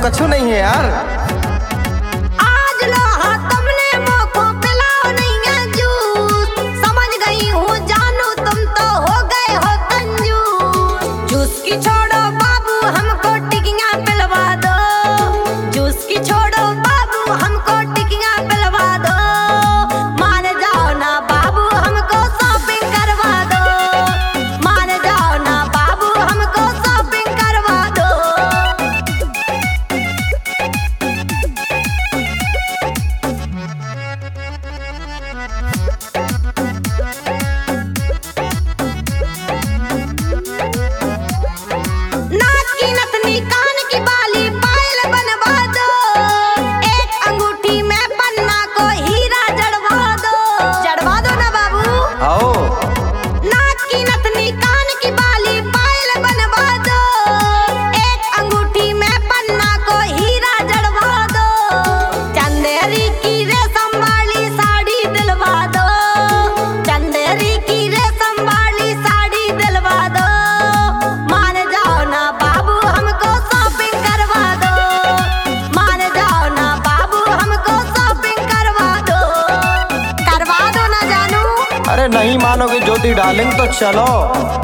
कछु नहीं है यार। आज लो हाँ तुमने मोको पिलाओ नहीं है जूस, समझ गई हूँ जानू तुम तो हो गए हो कंजूस। जूस की छोड़ो बाबू हमको टिकियाँ पिलवा दो, जूस की छोड़ो बाबू हमको टिकियाँ पिलवा दो। मान जाओ ना बाबू हमको शॉपिंग करवा दो, मान जाओ ना बाबू हमको शॉपिंग करवा दो। नाक की नथनी कान की बाली पायल बनवा दो, एक अंगूठी में पन्ना को हीरा जड़वा दो। जड़वा दो ना बाबू। आओ नाक की नथनी कान की बाली पायल बनवा दो, एक अंगूठी में पन्ना को हीरा जड़वा दो। चंदेरी की रेशम वाली साड़ी दिलवा दो, चंदेरी की रेशम वाली साड़ी दिलवा दो। मान जाओ ना बाबू हमको शॉपिंग करवा दो, मान जाओ ना बाबू हमको शॉपिंग करवा दो ना जानू। अरे नहीं मानोगे ज्योति डार्लिंग तो चलो।